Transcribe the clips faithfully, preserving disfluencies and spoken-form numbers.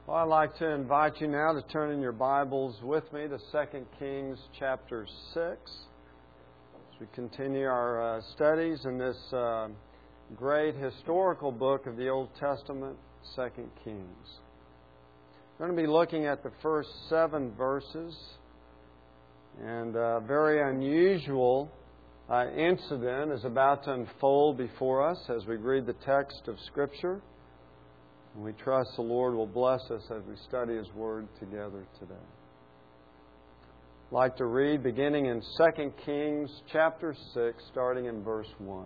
Well, I'd like to invite you now to turn in your Bibles with me to Second Kings chapter six as we continue our uh, studies in this uh, great historical book of the Old Testament, Second Kings. We're going to be looking at the first seven verses, and a very unusual uh, incident is about to unfold before us as we read the text of Scripture. And we trust the Lord will bless us as we study His Word together today. I'd like to read beginning in Second Kings chapter six, starting in verse one.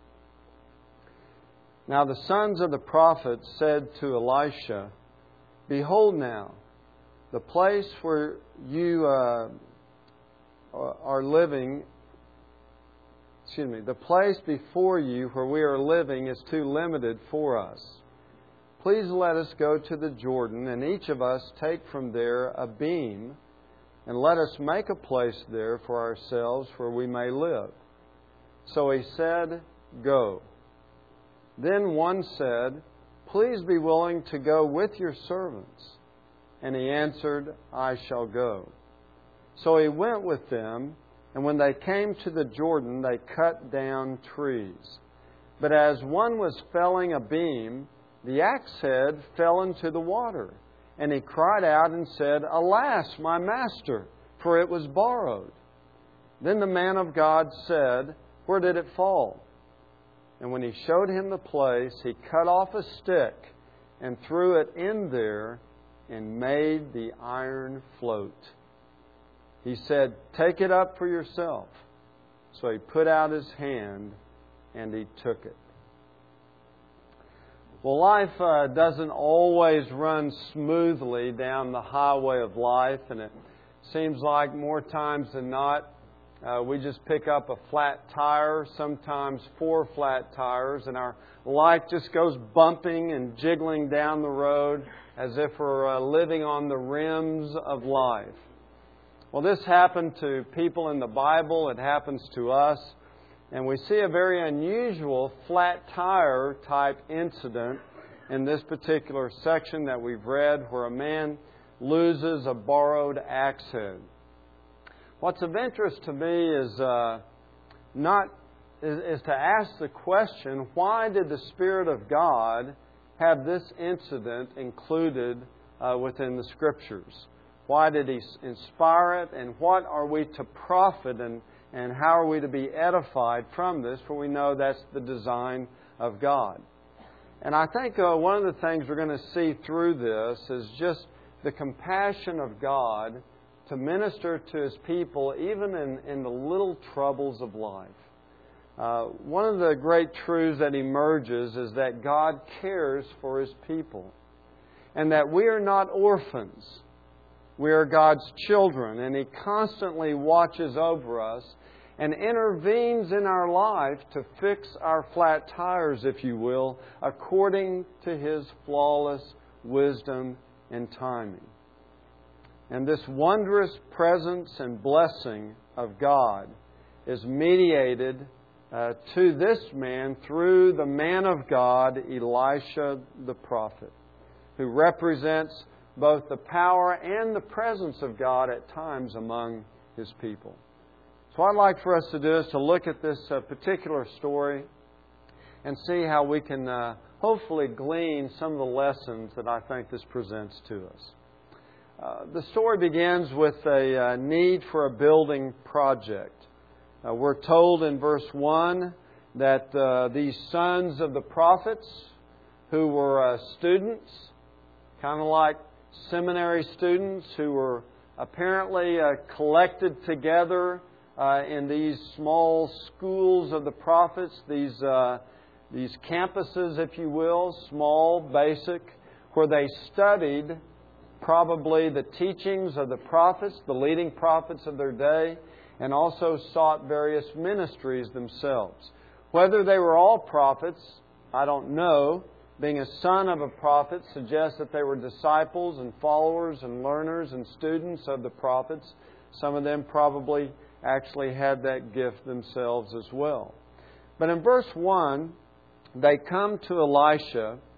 Now the sons of the prophets said to Elisha, "Behold now, the place where you uh, are living, excuse me, the place before you where we are living is too limited for us. Please let us go to the Jordan, and each of us take from there a beam, and let us make a place there for ourselves where we may live." So he said, "Go." Then one said, "Please be willing to go with your servants." And he answered, "I shall go." So he went with them, and when they came to the Jordan, they cut down trees. But as one was felling a beam, the axe head fell into the water, and he cried out and said, "Alas, my master, for it was borrowed." Then the man of God said, "Where did it fall?" And when he showed him the place, he cut off a stick and threw it in there and made the iron float. He said, "Take it up for yourself." So he put out his hand and he took it. Well, life uh, doesn't always run smoothly down the highway of life, and it seems like more times than not, uh, we just pick up a flat tire, sometimes four flat tires, and our life just goes bumping and jiggling down the road as if we're uh, living on the rims of life. Well, this happened to people in the Bible. It happens to us. And we see a very unusual flat tire type incident in this particular section that we've read, where a man loses a borrowed axe head. What's of interest to me is uh, not is, is to ask the question, why did the Spirit of God have this incident included uh, within the Scriptures? Why did He inspire it, and what are we to profit and And how are we to be edified from this? For we know that's the design of God. And I think uh, one of the things we're going to see through this is just the compassion of God to minister to His people, even in, in the little troubles of life. Uh, one of the great truths that emerges is that God cares for His people, and that we are not orphans. We are God's children, and He constantly watches over us and intervenes in our life to fix our flat tires, if you will, according to His flawless wisdom and timing. And this wondrous presence and blessing of God is mediated uh, to this man through the man of God, Elisha the prophet, who represents both the power and the presence of God at times among His people. So what I'd like for us to do is to look at this uh, particular story and see how we can uh, hopefully glean some of the lessons that I think this presents to us. Uh, the story begins with a uh, need for a building project. Uh, we're told in verse one that uh, these sons of the prophets, who were uh, students, kind of like seminary students who were apparently uh, collected together uh, in these small schools of the prophets, these uh, these campuses, if you will, small, basic, where they studied probably the teachings of the prophets, the leading prophets of their day, and also sought various ministries themselves. Whether they were all prophets, I don't know. Being a son of a prophet suggests that they were disciples and followers and learners and students of the prophets. Some of them probably actually had that gift themselves as well. But in verse one, they come to Elisha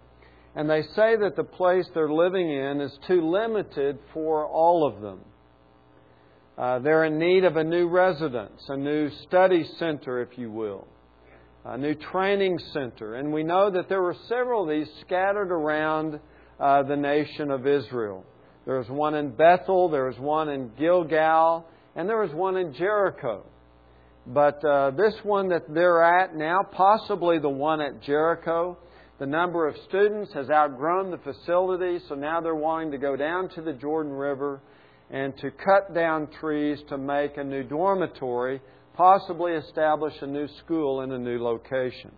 And they say that the place they're living in is too limited for all of them. Uh, they're in need of a new residence, a new study center, if you will, a new training center. And we know that there were several of these scattered around uh, the nation of Israel. There was one in Bethel, there was one in Gilgal, and there was one in Jericho. But uh, this one that they're at now, possibly the one at Jericho, the number of students has outgrown the facility, so now they're wanting to go down to the Jordan River and to cut down trees to make a new dormitory, possibly establish a new school in a new location.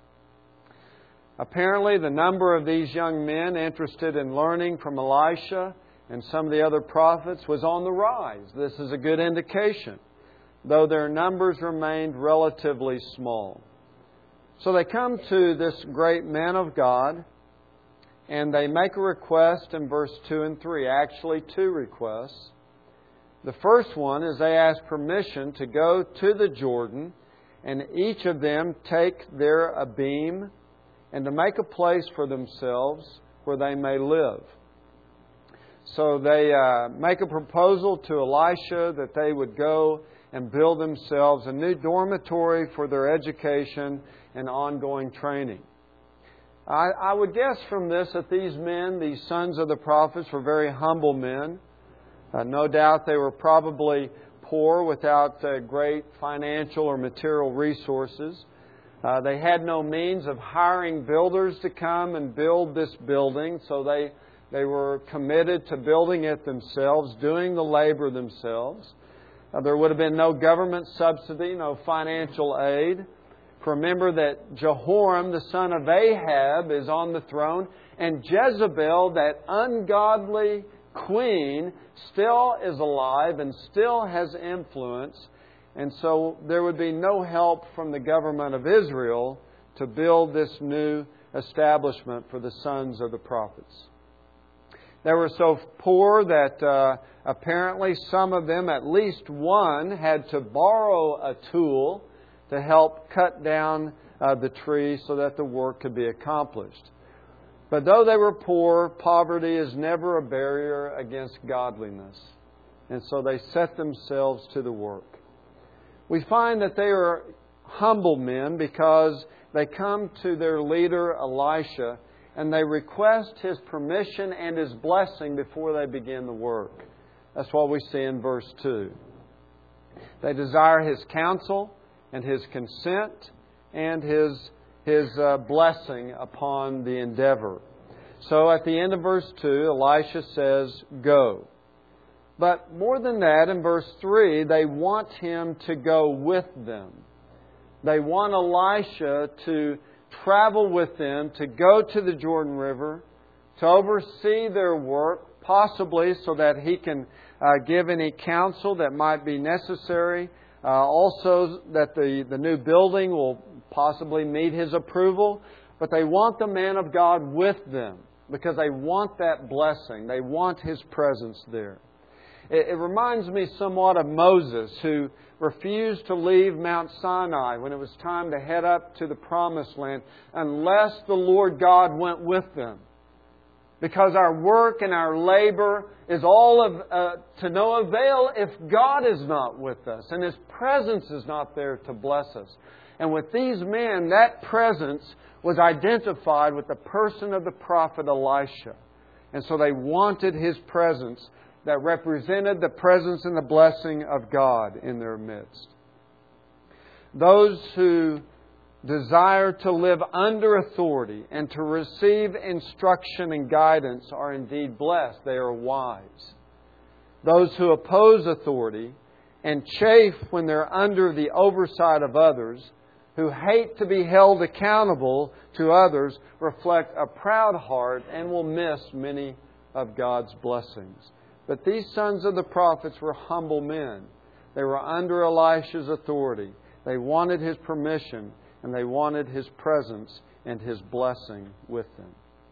Apparently, the number of these young men interested in learning from Elisha and some of the other prophets was on the rise. This is a good indication, though their numbers remained relatively small. So they come to this great man of God, and they make a request in verse two and three. Actually, two requests. The first one is they ask permission to go to the Jordan, and each of them take their Abim, and to make a place for themselves where they may live. So they uh, make a proposal to Elisha that they would go and build themselves a new dormitory for their education and ongoing training. I, I would guess from this that these men, these sons of the prophets, were very humble men. Uh, no doubt they were probably poor without uh, great financial or material resources. Uh, they had no means of hiring builders to come and build this building, so they, they were committed to building it themselves, doing the labor themselves. Uh, there would have been no government subsidy, no financial aid. Remember that Jehoram, the son of Ahab, is on the throne, and Jezebel, that ungodly queen, still is alive and still has influence. And so there would be no help from the government of Israel to build this new establishment for the sons of the prophets. They were so poor that uh, apparently some of them, at least one, had to borrow a tool to help cut down uh, the tree so that the work could be accomplished. But though they were poor, poverty is never a barrier against godliness. And so they set themselves to the work. We find that they are humble men because they come to their leader Elisha and they request his permission and his blessing before they begin the work. That's what we see in verse two. They desire his counsel and his consent and his, his uh, blessing upon the endeavor. So at the end of verse two, Elisha says, "Go." But more than that, in verse three, they want him to go with them. They want Elisha to travel with them, to go to the Jordan River, to oversee their work, possibly so that he can uh, give any counsel that might be necessary. Uh, also, that the, the new building will possibly meet his approval. But they want the man of God with them because they want that blessing. They want his presence there. It, it reminds me somewhat of Moses, who refused to leave Mount Sinai when it was time to head up to the Promised Land unless the Lord God went with them. Because our work and our labor is all of uh, to no avail if God is not with us and His presence is not there to bless us. And with these men, that presence was identified with the person of the prophet Elisha. And so they wanted his presence that represented the presence and the blessing of God in their midst. Those who desire to live under authority and to receive instruction and guidance are indeed blessed. They are wise. Those who oppose authority and chafe when they're under the oversight of others, who hate to be held accountable to others, reflect a proud heart and will miss many of God's blessings. But these sons of the prophets were humble men. They were under Elisha's authority. They wanted his permission, and they wanted his presence and his blessing with them.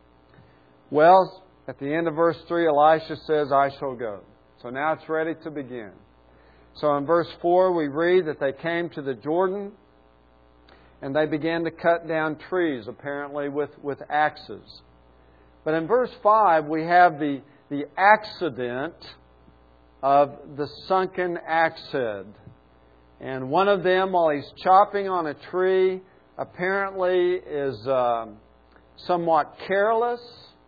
Well, at the end of verse three, Elisha says, "I shall go." So now it's ready to begin. So in verse four, we read that they came to the Jordan, and they began to cut down trees, apparently with, with axes. But in verse five, we have the, the accident of the sunken axe head. And one of them, while he's chopping on a tree, apparently is uh, somewhat careless,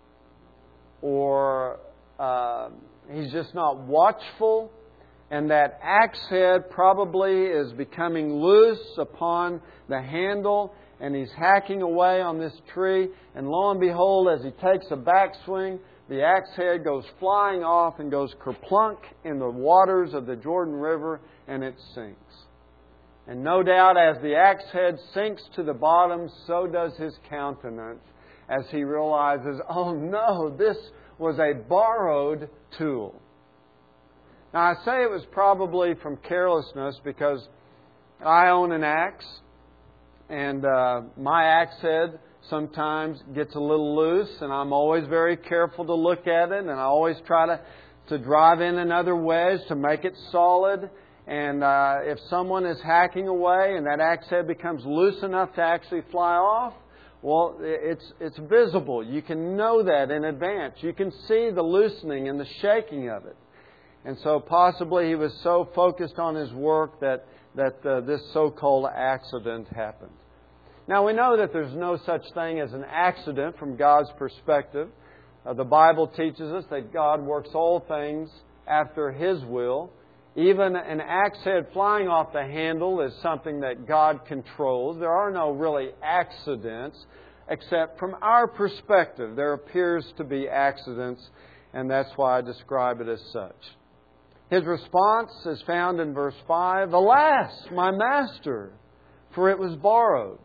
or uh, he's just not watchful. And that axe head probably is becoming loose upon the handle, and he's hacking away on this tree. And lo and behold, as he takes a backswing, the axe head goes flying off and goes kerplunk in the waters of the Jordan River, and it sinks. And no doubt, as the axe head sinks to the bottom, so does his countenance as he realizes, oh no, this was a borrowed tool. Now, I say it was probably from carelessness because I own an axe, and uh, my axe head sometimes gets a little loose, and I'm always very careful to look at it, and I always try to, to drive in another wedge to make it solid. And uh, if someone is hacking away and that axe head becomes loose enough to actually fly off, well, it's it's visible. You can know that in advance. You can see the loosening and the shaking of it. And so possibly he was so focused on his work that, that uh, this so-called accident happened. Now, we know that there's no such thing as an accident from God's perspective. Uh, the Bible teaches us that God works all things after His will. Even an axe head flying off the handle is something that God controls. There are no really accidents, except from our perspective. There appears to be accidents, and that's why I describe it as such. His response is found in verse five. Alas, my master, for it was borrowed.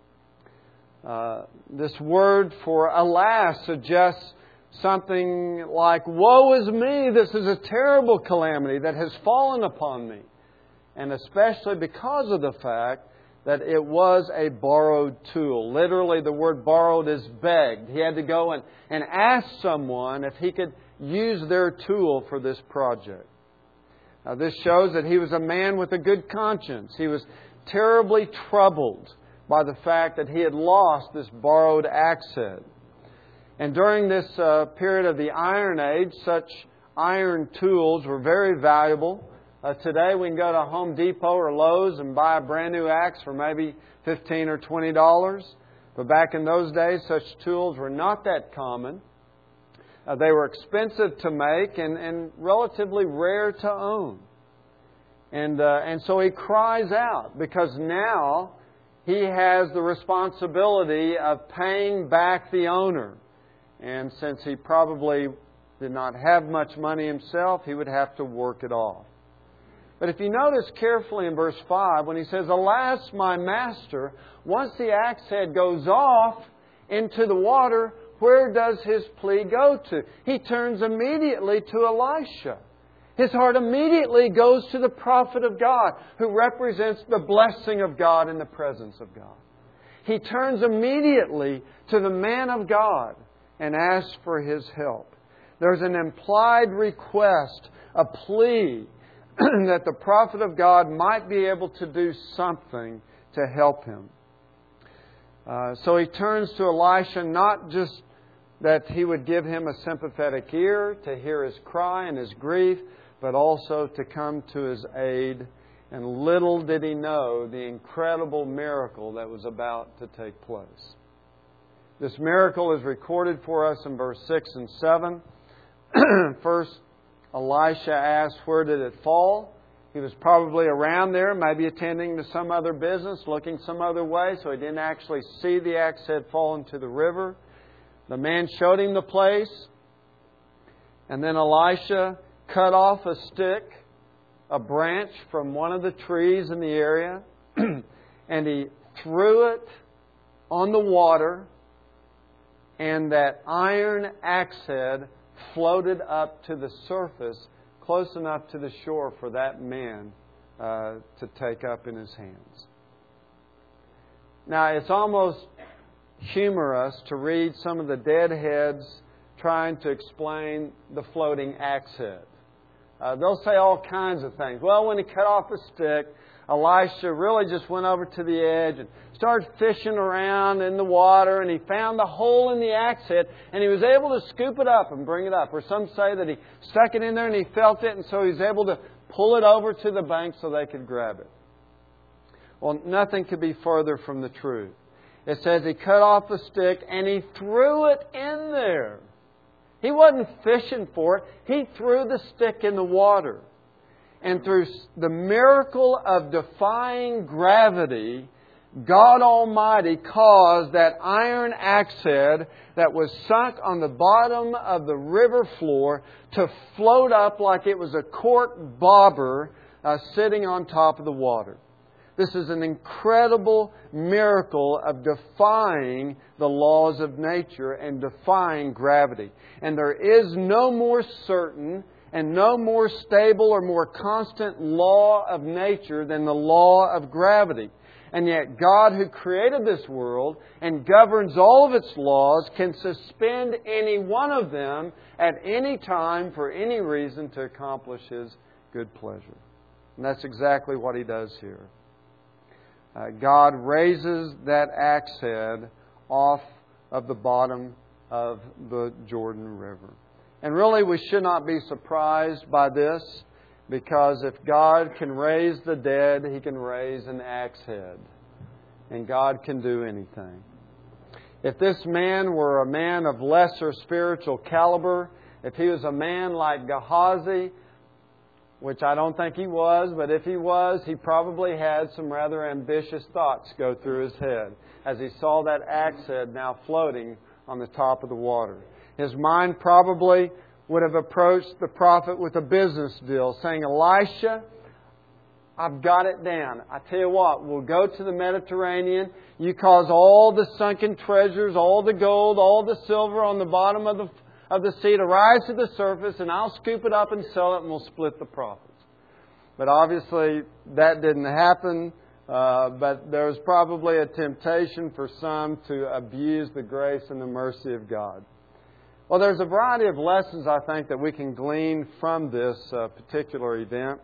Uh, this word for alas suggests something like, woe is me, this is a terrible calamity that has fallen upon me. And especially because of the fact that it was a borrowed tool. Literally, the word borrowed is begged. He had to go and, and ask someone if he could use their tool for this project. Now, this shows that he was a man with a good conscience. He was terribly troubled by the fact that he had lost this borrowed axe head. And during this uh, period of the Iron Age, such iron tools were very valuable. Uh, today we can go to Home Depot or Lowe's and buy a brand new axe for maybe fifteen or twenty dollars. But back in those days, such tools were not that common. Uh, they were expensive to make and, and relatively rare to own. And, uh, and so he cries out because now he has the responsibility of paying back the owner. And since he probably did not have much money himself, he would have to work it off. But if you notice carefully in verse five, when he says, alas, my master, once the axe head goes off into the water, where does his plea go to? He turns immediately to Elisha. His heart immediately goes to the prophet of God, who represents the blessing of God in the presence of God. He turns immediately to the man of God and asks for his help. There's an implied request, a plea, that the prophet of God might be able to do something to help him. Uh, so he turns to Elisha, not just that he would give him a sympathetic ear to hear his cry and his grief, but also to come to his aid. And little did he know the incredible miracle that was about to take place. This miracle is recorded for us in verse six and seven. First, Elisha asked, where did it fall? He was probably around there, maybe attending to some other business, looking some other way, so he didn't actually see the axe head fall into the river. The man showed him the place, and then Elisha cut off a stick, a branch from one of the trees in the area, and he threw it on the water, and that iron axe head floated up to the surface, close enough to the shore for that man uh, to take up in his hands. Now, it's almost humorous to read some of the deadheads trying to explain the floating axe head. Uh, they'll say all kinds of things. Well, when he cut off a stick, Elisha really just went over to the edge and started fishing around in the water, and he found the hole in the axe head, and he was able to scoop it up and bring it up. Or some say that he stuck it in there and he felt it, and so he was able to pull it over to the bank so they could grab it. Well, nothing could be further from the truth. It says he cut off the stick and he threw it in there. He wasn't fishing for it. He threw the stick in the water. And through the miracle of defying gravity, God Almighty caused that iron axe head that was sunk on the bottom of the river floor to float up like it was a cork bobber uh, sitting on top of the water. This is an incredible miracle of defying the laws of nature and defying gravity. And there is no more certain and no more stable or more constant law of nature than the law of gravity. And yet God, who created this world and governs all of its laws, can suspend any one of them at any time for any reason to accomplish His good pleasure. And that's exactly what He does here. Uh, God raises that axe head off of the bottom of the Jordan River. And really, we should not be surprised by this, because if God can raise the dead, He can raise an axe head. And God can do anything. If this man were a man of lesser spiritual caliber, if he was a man like Gehazi, which I don't think he was, but if he was, he probably had some rather ambitious thoughts go through his head as he saw that axe head now floating on the top of the water. His mind probably would have approached the prophet with a business deal, saying, Elisha, I've got it down. I tell you what, we'll go to the Mediterranean. You cause all the sunken treasures, all the gold, all the silver on the bottom of the of the sea to rise to the surface, and I'll scoop it up and sell it, and we'll split the profits. But obviously that didn't happen. Uh, but there was probably a temptation for some to abuse the grace and the mercy of God. Well, there's a variety of lessons, I think, that we can glean from this uh, particular event.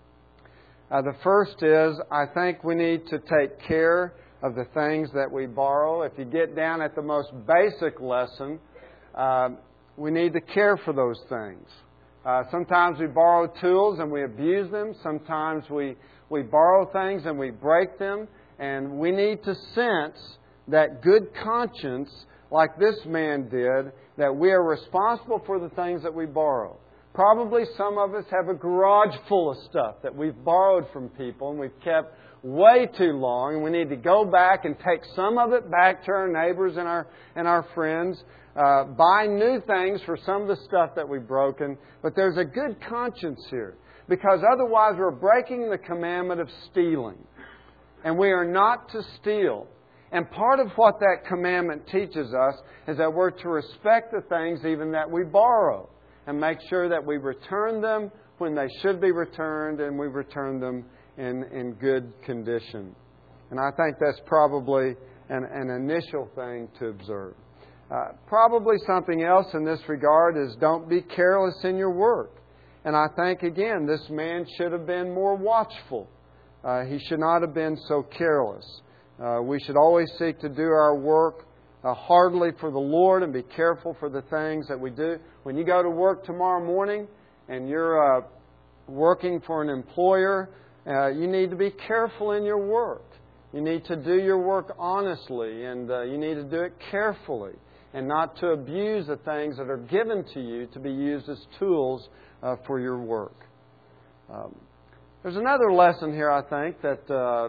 Uh, the first is, I think we need to take care of the things that we borrow. If you get down at the most basic lesson, uh, we need to care for those things. Uh, sometimes we borrow tools and we abuse them. Sometimes we, we borrow things and we break them. And we need to sense that good conscience, like this man did, that we are responsible for the things that we borrow. Probably some of us have a garage full of stuff that we've borrowed from people and we've kept way too long, and we need to go back and take some of it back to our neighbors and our and our friends, uh, buy new things for some of the stuff that we've broken. But there's a good conscience here, because otherwise we're breaking the commandment of stealing, and we are not to steal. And part of what that commandment teaches us is that we're to respect the things even that we borrow, and make sure that we return them when they should be returned, and we return them in, in good condition. And I think that's probably an, an initial thing to observe. Uh, probably something else in this regard is don't be careless in your work. And I think, again, this man should have been more watchful. Uh, he should not have been so careless. Uh, we should always seek to do our work uh, heartily for the Lord and be careful for the things that we do. When you go to work tomorrow morning and you're uh, working for an employer, uh, you need to be careful in your work. You need to do your work honestly, and uh, you need to do it carefully, and not to abuse the things that are given to you to be used as tools uh, for your work. Um, there's another lesson here, I think, that uh,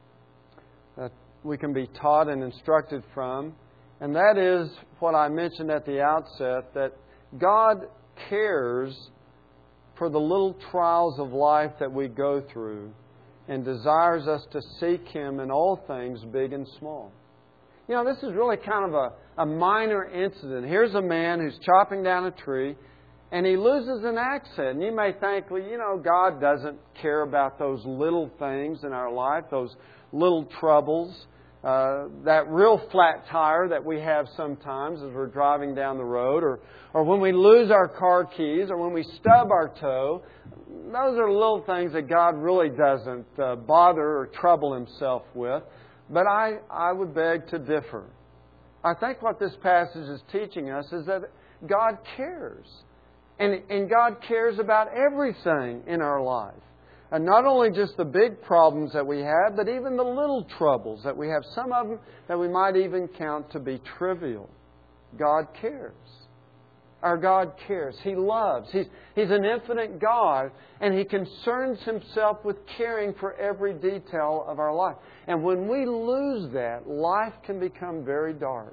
that we can be taught and instructed from, and that is what I mentioned at the outset, that God cares for the little trials of life that we go through and desires us to seek Him in all things, big and small. You know, this is really kind of a, a minor incident. Here's a man who's chopping down a tree and he loses an axe head. And you may think, well, you know, God doesn't care about those little things in our life, those little troubles. uh, that real flat tire that we have sometimes as we're driving down the road, or, or when we lose our car keys, or when we stub our toe. Those are little things that God really doesn't uh, bother or trouble Himself with. But I, I would beg to differ. I think what this passage is teaching us is that God cares. And, and God cares about everything in our life. And not only just the big problems that we have, but even the little troubles that we have. Some of them that we might even count to be trivial. God cares. Our God cares. He loves. He's, He's an infinite God, and He concerns Himself with caring for every detail of our life. And when we lose that, life can become very dark.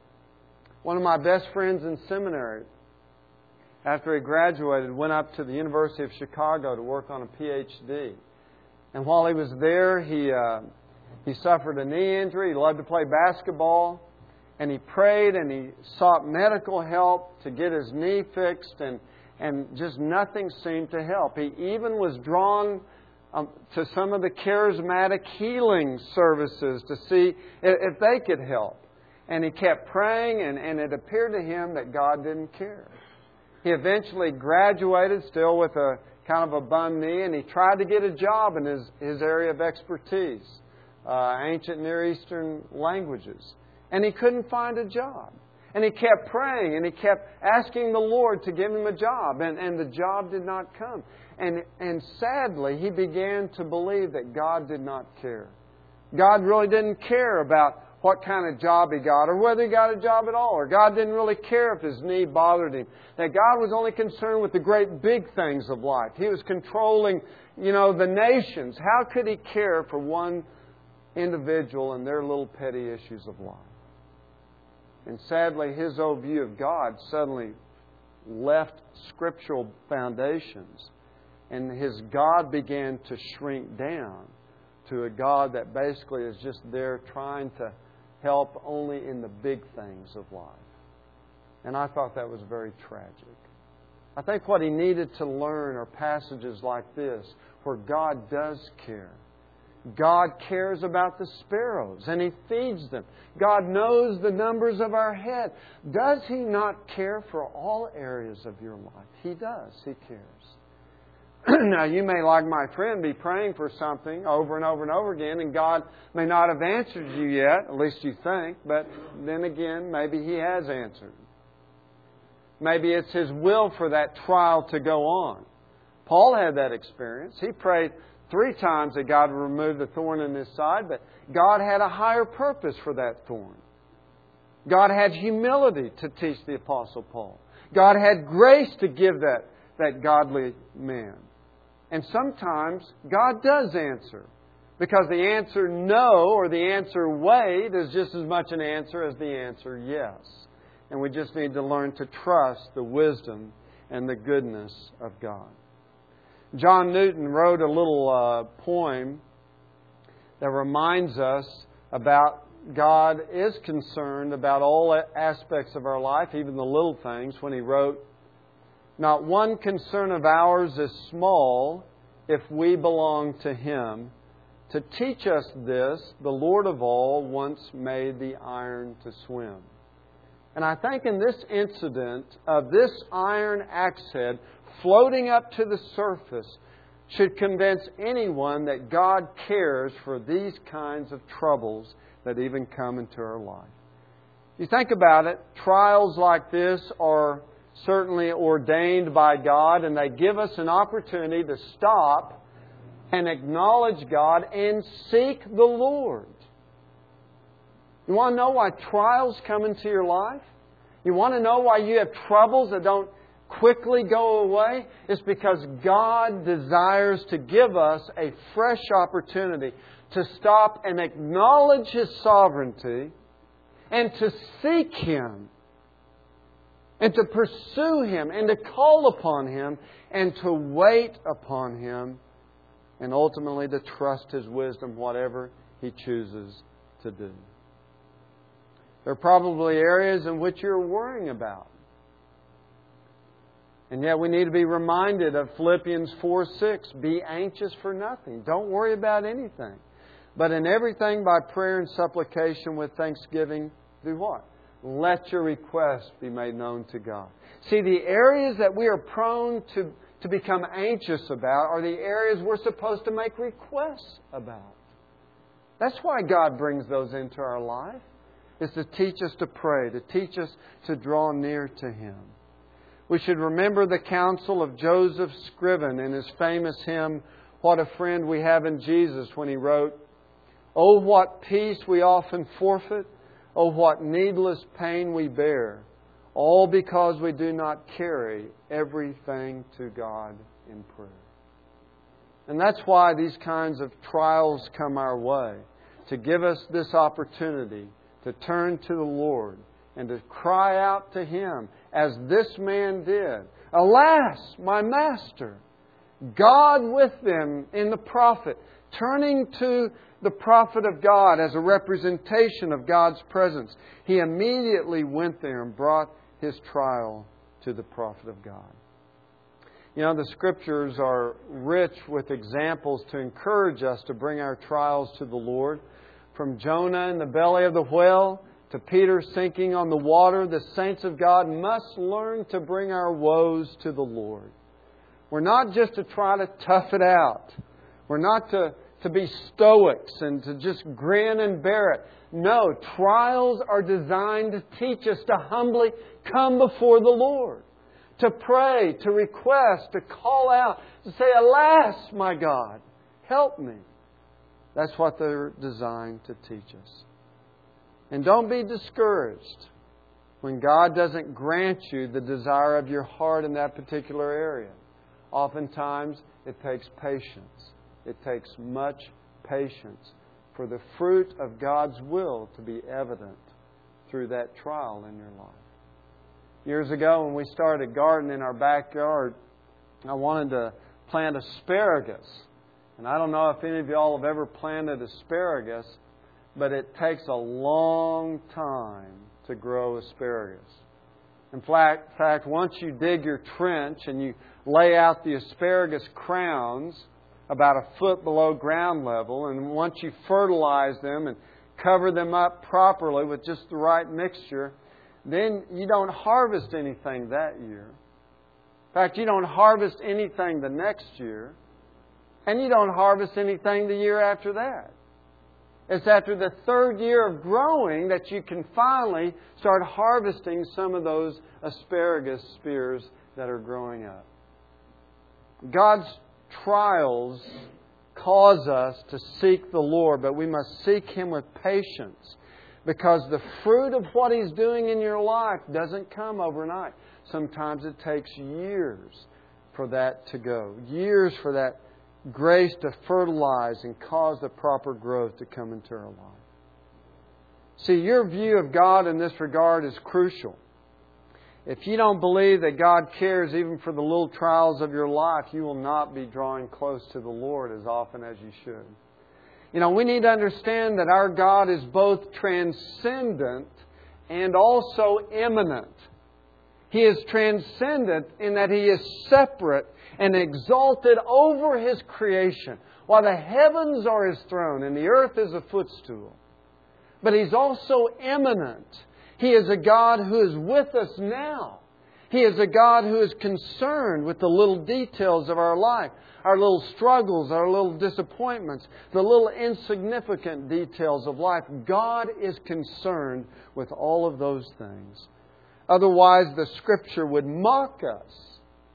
One of my best friends in seminary, after he graduated, went up to the University of Chicago to work on a P H D. And while he was there, he uh, he suffered a knee injury. He loved to play basketball. And he prayed and he sought medical help to get his knee fixed, and, and just nothing seemed to help. He even was drawn um, to some of the charismatic healing services to see if, if they could help. And he kept praying, and, and it appeared to him that God didn't care. He eventually graduated, still with a kind of a bum knee, and he tried to get a job in his, his area of expertise, uh, ancient Near Eastern languages. And he couldn't find a job. And he kept praying, and he kept asking the Lord to give him a job. And, and the job did not come. And, and sadly, he began to believe that God did not care. God really didn't care about what kind of job he got, or whether he got a job at all. Or God didn't really care if his knee bothered him. That God was only concerned with the great big things of life. He was controlling, you know, the nations. How could He care for one individual and their little petty issues of life? And sadly, his old view of God suddenly left scriptural foundations. And his God began to shrink down to a God that basically is just there trying to help only in the big things of life. And I thought that was very tragic. I think what he needed to learn are passages like this, where God does care. God cares about the sparrows, and He feeds them. God knows the numbers of our head. Does He not care for all areas of your life? He does. He cares. Now, you may, like my friend, be praying for something over and over and over again, and God may not have answered you yet, at least you think, but then again, maybe He has answered. Maybe it's His will for that trial to go on. Paul had that experience. He prayed three times that God would remove the thorn in his side, but God had a higher purpose for that thorn. God had humility to teach the Apostle Paul. God had grace to give that, that godly man. And sometimes God does answer, because the answer no or the answer wait is just as much an answer as the answer yes. And we just need to learn to trust the wisdom and the goodness of God. John Newton wrote a little uh, poem that reminds us about God is concerned about all aspects of our life, even the little things, when he wrote, "Not one concern of ours is small if we belong to Him. To teach us this, the Lord of all once made the iron to swim." And I think in this incident of this iron axe head floating up to the surface should convince anyone that God cares for these kinds of troubles that even come into our life. You think about it, trials like this are certainly ordained by God, and they give us an opportunity to stop and acknowledge God and seek the Lord. You want to know why trials come into your life? You want to know why you have troubles that don't quickly go away? It's because God desires to give us a fresh opportunity to stop and acknowledge His sovereignty and to seek Him and to pursue Him and to call upon Him and to wait upon Him and ultimately to trust His wisdom, whatever He chooses to do. There are probably areas in which you're worrying about. And yet we need to be reminded of Philippians four six. Be anxious for nothing. Don't worry about anything. But in everything by prayer and supplication with thanksgiving, do what? Let your requests be made known to God. See, the areas that we are prone to, to become anxious about are the areas we're supposed to make requests about. That's why God brings those into our life, is to teach us to pray, to teach us to draw near to Him. We should remember the counsel of Joseph Scriven in his famous hymn, What a Friend We Have in Jesus, when he wrote, "Oh, what peace we often forfeit, oh, what needless pain we bear, all because we do not carry everything to God in prayer." And that's why these kinds of trials come our way, to give us this opportunity to turn to the Lord and to cry out to Him, as this man did. "Alas, my Master!" God with them in the prophet, turning to the prophet of God as a representation of God's presence. He immediately went there and brought his trial to the prophet of God. You know, the Scriptures are rich with examples to encourage us to bring our trials to the Lord. From Jonah in the belly of the whale to Peter sinking on the water, the saints of God must learn to bring our woes to the Lord. We're not just to try to tough it out. We're not to, to be stoics and to just grin and bear it. No, trials are designed to teach us to humbly come before the Lord, to pray, to request, to call out, to say, "Alas, my God, help me." That's what they're designed to teach us. And don't be discouraged when God doesn't grant you the desire of your heart in that particular area. Oftentimes, it takes patience. It takes much patience for the fruit of God's will to be evident through that trial in your life. Years ago, when we started a garden in our backyard, I wanted to plant asparagus. And I don't know if any of y'all have ever planted asparagus, but it takes a long time to grow asparagus. In fact, fact, once you dig your trench and you lay out the asparagus crowns about a foot below ground level, and once you fertilize them and cover them up properly with just the right mixture, then you don't harvest anything that year. In fact, you don't harvest anything the next year, and you don't harvest anything the year after that. It's after the third year of growing that you can finally start harvesting some of those asparagus spears that are growing up. God's trials cause us to seek the Lord, but we must seek Him with patience, because the fruit of what He's doing in your life doesn't come overnight. Sometimes it takes years for that to go, years for that grace to fertilize and cause the proper growth to come into our life. See, your view of God in this regard is crucial. If you don't believe that God cares even for the little trials of your life, you will not be drawing close to the Lord as often as you should. You know, we need to understand that our God is both transcendent and also immanent. He is transcendent in that He is separate and exalted over His creation, while the heavens are His throne and the earth is a footstool. But He's also immanent. He is a God who is with us now. He is a God who is concerned with the little details of our life, our little struggles, our little disappointments, the little insignificant details of life. God is concerned with all of those things. Otherwise, the Scripture would mock us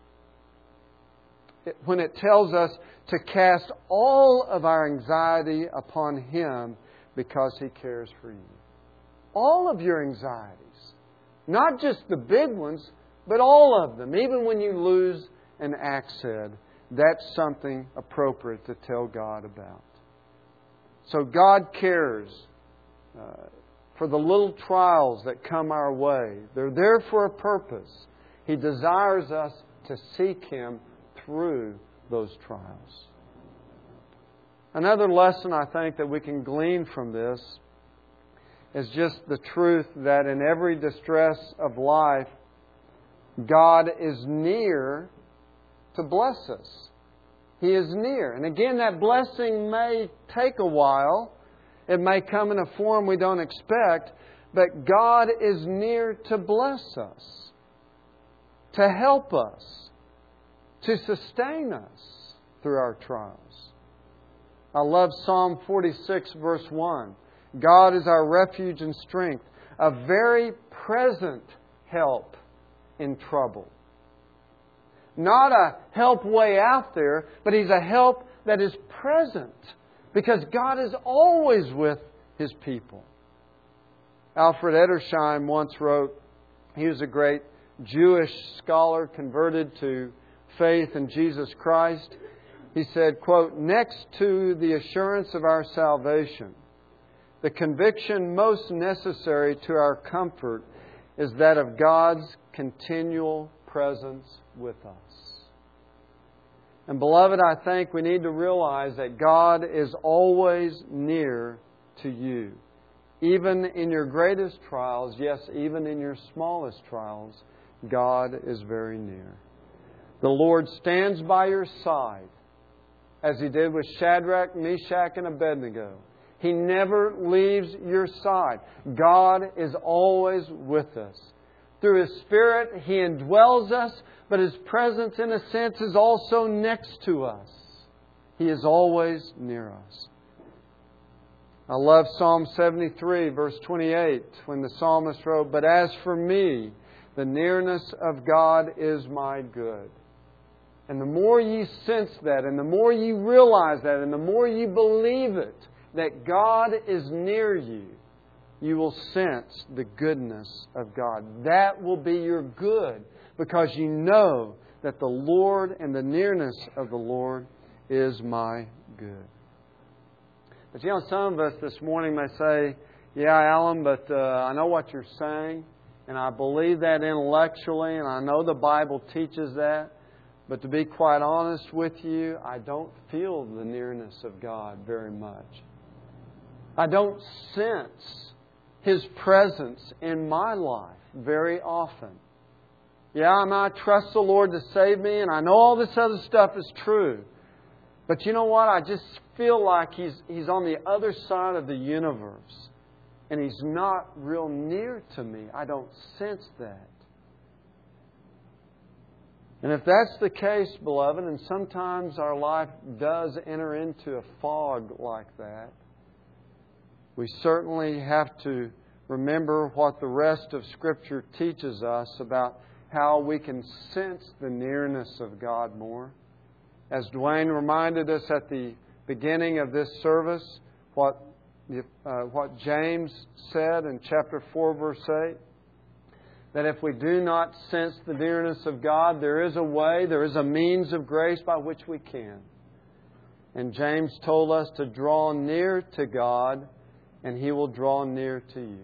when it tells us to cast all of our anxiety upon Him because He cares for you. All of your anxieties. Not just the big ones, but all of them. Even when you lose an axe head, that's something appropriate to tell God about. So God cares uh, for the little trials that come our way. They're there for a purpose. He desires us to seek Him through those trials. Another lesson I think that we can glean from this is just the truth that in every distress of life, God is near to bless us. He is near. And again, that blessing may take a while. It may come in a form we don't expect. But God is near to bless us, to help us, to sustain us through our trials. I love Psalm forty-six, verse one. God is our refuge and strength, a very present help in trouble. Not a help way out there, but He's a help that is present, because God is always with His people. Alfred Edersheim once wrote, he was a great Jewish scholar converted to faith in Jesus Christ. He said, quote, "Next to the assurance of our salvation, the conviction most necessary to our comfort is that of God's continual presence with us." And beloved, I think we need to realize that God is always near to you. Even in your greatest trials, yes, even in your smallest trials, God is very near. The Lord stands by your side, as He did with Shadrach, Meshach, and Abednego. He never leaves your side. God is always with us. Through His Spirit, He indwells us, but His presence, in a sense, is also next to us. He is always near us. I love Psalm seventy-three, verse twenty-eight, when the psalmist wrote, "But as for me, the nearness of God is my good." And the more you sense that, and the more you realize that, and the more you believe it, that God is near you, you will sense the goodness of God. That will be your good, because you know that the Lord and the nearness of the Lord is my good. But you know, some of us this morning may say, "Yeah, Alan, but uh, I know what you're saying, and I believe that intellectually, and I know the Bible teaches that. But to be quite honest with you, I don't feel the nearness of God very much. I don't sense His presence in my life very often. Yeah, I might trust the Lord to save me, and I know all this other stuff is true. But you know what? I just feel like He's He's on the other side of the universe, and He's not real near to me. I don't sense that." And if that's the case, beloved, and sometimes our life does enter into a fog like that, we certainly have to remember what the rest of Scripture teaches us about how we can sense the nearness of God more. As Dwayne reminded us at the beginning of this service, what, uh, what James said in chapter four, verse eight, that if we do not sense the nearness of God, there is a way, there is a means of grace by which we can. And James told us to draw near to God, and He will draw near to you.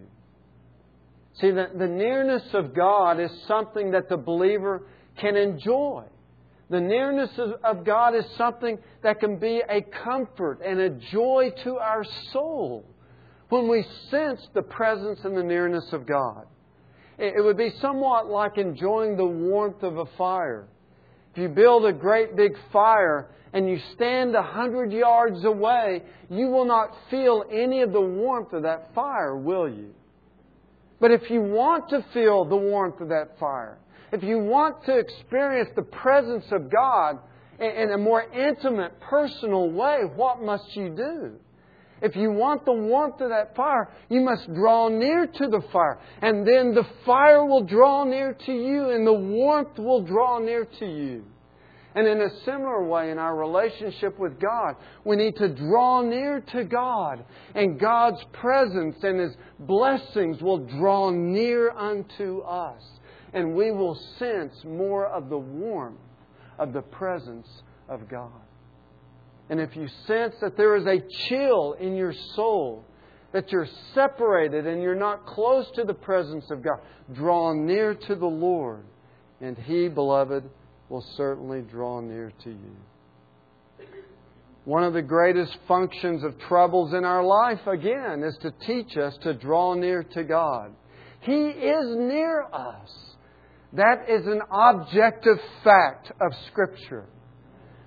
See, the, the nearness of God is something that the believer can enjoy. The nearness of, of God is something that can be a comfort and a joy to our soul when we sense the presence and the nearness of God. It would be somewhat like enjoying the warmth of a fire. If you build a great big fire and you stand a hundred yards away, you will not feel any of the warmth of that fire, will you? But if you want to feel the warmth of that fire, if you want to experience the presence of God in a more intimate, personal way, what must you do? If you want the warmth of that fire, you must draw near to the fire. And then the fire will draw near to you, and the warmth will draw near to you. And in a similar way, in our relationship with God, we need to draw near to God. And God's presence and His blessings will draw near unto us. And we will sense more of the warmth of the presence of God. And if you sense that there is a chill in your soul, that you're separated and you're not close to the presence of God, draw near to the Lord, and He, beloved, will certainly draw near to you. One of the greatest functions of troubles in our life, again, is to teach us to draw near to God. He is near us. That is an objective fact of Scripture.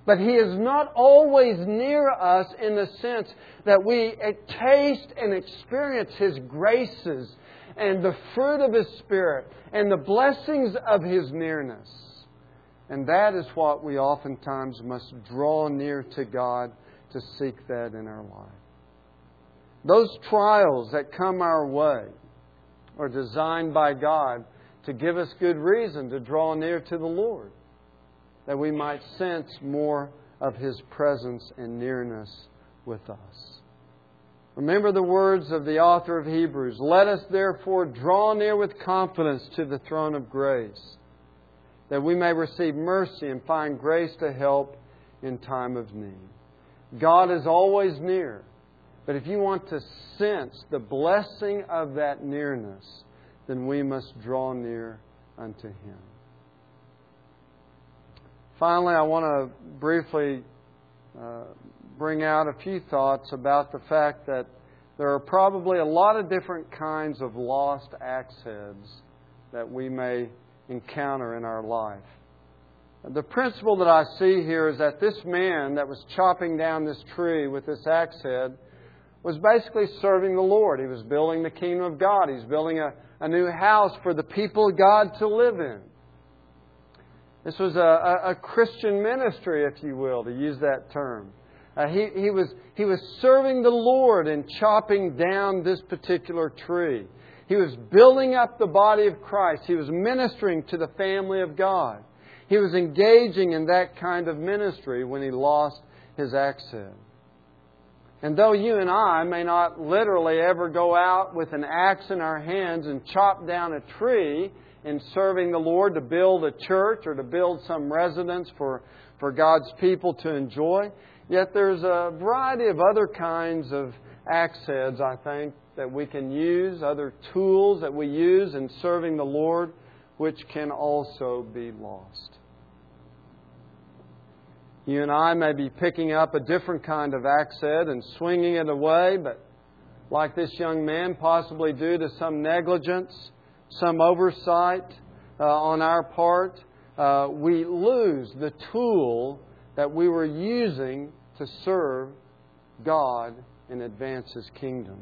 But He is not always near us in the sense that we taste and experience His graces and the fruit of His Spirit and the blessings of His nearness. And that is what we oftentimes must draw near to God to seek that in our life. Those trials that come our way are designed by God to give us good reason to draw near to the Lord, that we might sense more of His presence and nearness with us. Remember the words of the author of Hebrews, "Let us therefore draw near with confidence to the throne of grace, that we may receive mercy and find grace to help in time of need." God is always near, but if you want to sense the blessing of that nearness, then we must draw near unto Him. Finally, I want to briefly uh, bring out a few thoughts about the fact that there are probably a lot of different kinds of lost axe heads that we may encounter in our life. The principle that I see here is that this man that was chopping down this tree with this axe head was basically serving the Lord. He was building the kingdom of God. He's building a, a new house for the people of God to live in. This was a, a, a Christian ministry, if you will, to use that term. Uh, he, he, was, he was serving the Lord in chopping down this particular tree. He was building up the body of Christ. He was ministering to the family of God. He was engaging in that kind of ministry when he lost his axe head. And though you and I may not literally ever go out with an axe in our hands and chop down a tree in serving the Lord to build a church or to build some residence for, for God's people to enjoy, yet there's a variety of other kinds of axe heads, I think, that we can use, other tools that we use in serving the Lord, which can also be lost. You and I may be picking up a different kind of axe head and swinging it away, but like this young man, possibly due to some negligence, some oversight uh, on our part, uh, we lose the tool that we were using to serve God and advance His kingdom.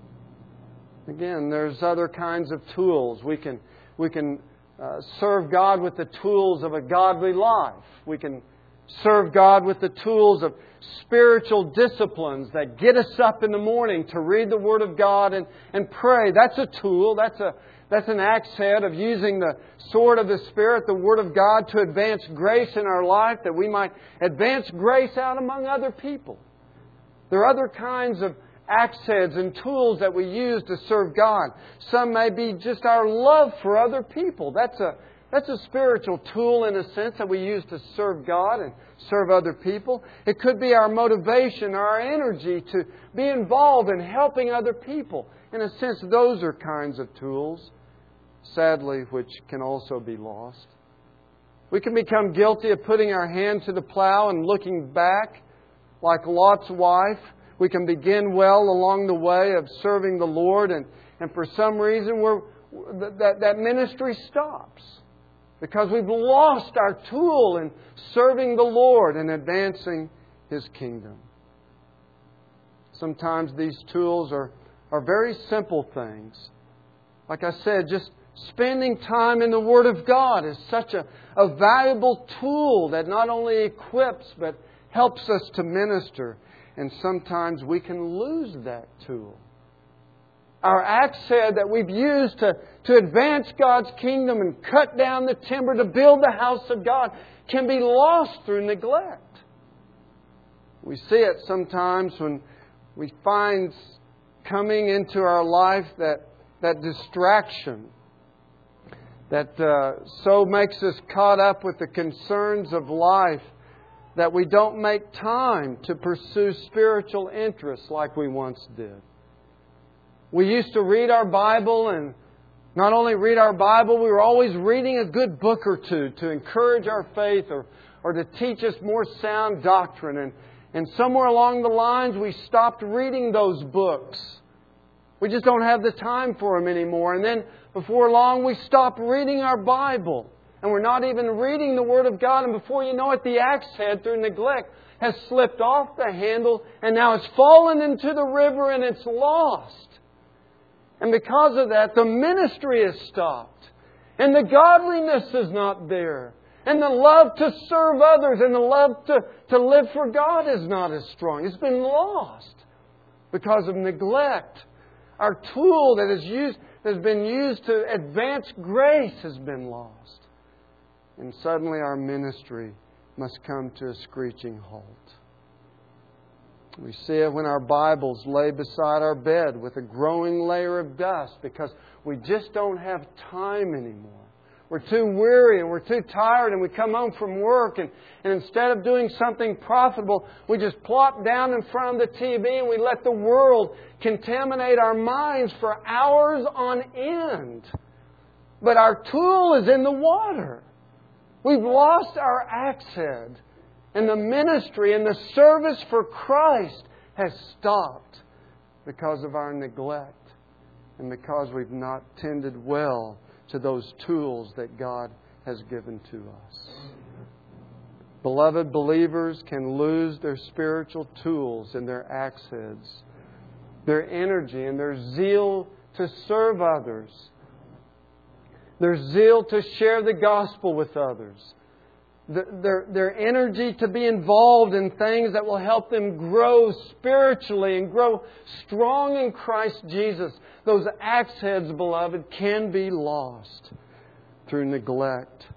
Again, there's other kinds of tools. We can we can uh, serve God with the tools of a godly life. We can serve God with the tools of spiritual disciplines that get us up in the morning to read the Word of God and, and pray. That's a tool. That's a that's an axe head of using the sword of the Spirit, the Word of God, to advance grace in our life, that we might advance grace out among other people. There are other kinds of axe heads and tools that we use to serve God. Some may be just our love for other people. That's a that's a spiritual tool in a sense that we use to serve God and serve other people. It could be our motivation or our energy to be involved in helping other people. In a sense, those are kinds of tools, sadly, which can also be lost. We can become guilty of putting our hand to the plow and looking back like Lot's wife. We can begin well along the way of serving the Lord, and, and for some reason we're, that, that ministry stops because we've lost our tool in serving the Lord and advancing His kingdom. Sometimes these tools are, are very simple things. Like I said, just spending time in the Word of God is such a, a valuable tool that not only equips but helps us to minister. And sometimes we can lose that tool. Our axe head that we've used to, to advance God's kingdom and cut down the timber to build the house of God can be lost through neglect. We see it sometimes when we find coming into our life that, that distraction that uh, so makes us caught up with the concerns of life that we don't make time to pursue spiritual interests like we once did. We used to read our Bible, and not only read our Bible, we were always reading a good book or two to encourage our faith or, or to teach us more sound doctrine. And, and somewhere along the lines, we stopped reading those books. We just don't have the time for them anymore. And then before long, we stopped reading our Bible. and we're not even reading the Word of God, and before you know it, the axe head, through neglect, has slipped off the handle, and now it's fallen into the river and it's lost. And because of that, the ministry is stopped, and the godliness is not there, and the love to serve others and the love to, to live for God is not as strong. It's been lost because of neglect. Our tool that is used, that has been used to advance grace has been lost. And suddenly our ministry must come to a screeching halt. We see it when our Bibles lay beside our bed with a growing layer of dust because we just don't have time anymore. We're too weary and we're too tired, and we come home from work, and, and instead of doing something profitable, we just plop down in front of the T V and we let the world contaminate our minds for hours on end. But our tool is in the water. We've lost our axe head, and the ministry and the service for Christ has stopped because of our neglect and because we've not tended well to those tools that God has given to us. Beloved, believers can lose their spiritual tools and their axe heads, their energy and their zeal to serve others, their zeal to share the gospel with others, their, their energy to be involved in things that will help them grow spiritually and grow strong in Christ Jesus. Those axe heads, beloved, can be lost through neglect.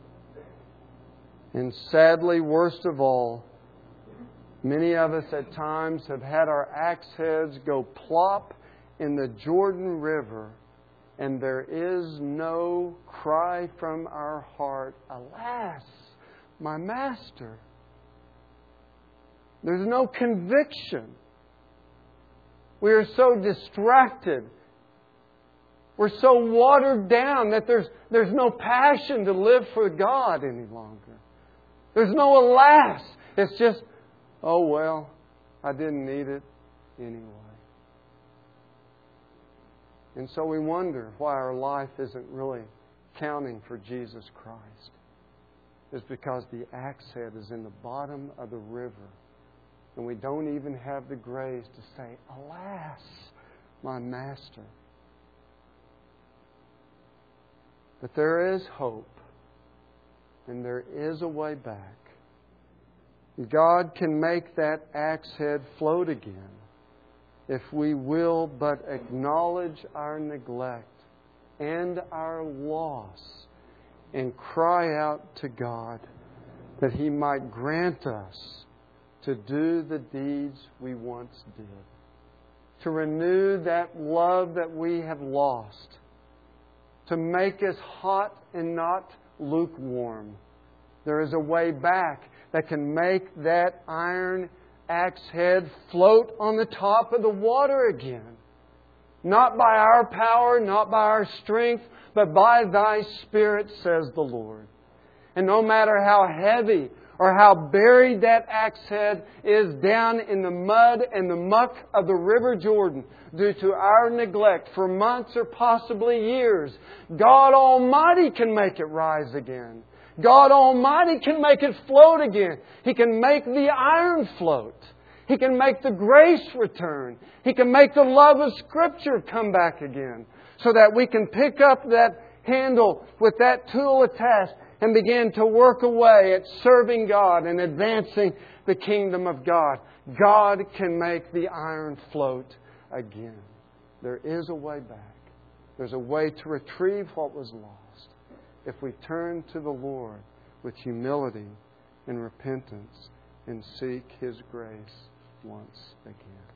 And sadly, worst of all, many of us at times have had our axe heads go plop in the Jordan River, and there is no cry from our heart, "Alas, my Master." There's no conviction. We are so distracted. We're so watered down that there's, there's no passion to live for God any longer. There's no alas. It's just, oh well, I didn't need it anyway. And so we wonder why our life isn't really counting for Jesus Christ. It's because the axe head is in the bottom of the river, and we don't even have the grace to say, "Alas, my Master." But there is hope, and there is a way back. God can make that axe head float again if we will but acknowledge our neglect and our loss and cry out to God that He might grant us to do the deeds we once did, to renew that love that we have lost, to make us hot and not lukewarm. There is a way back that can make that iron axe head float on the top of the water again. Not by our power, not by our strength, but by Thy Spirit, says the Lord. And no matter how heavy or how buried that axe head is down in the mud and the muck of the River Jordan due to our neglect for months or possibly years, God Almighty can make it rise again. God Almighty can make it float again. He can make the iron float. He can make the grace return. He can make the love of Scripture come back again, so that we can pick up that handle with that tool attached and begin to work away at serving God and advancing the kingdom of God. God can make the iron float again. There is a way back. There's a way to retrieve what was lost if we turn to the Lord with humility and repentance and seek His grace once again.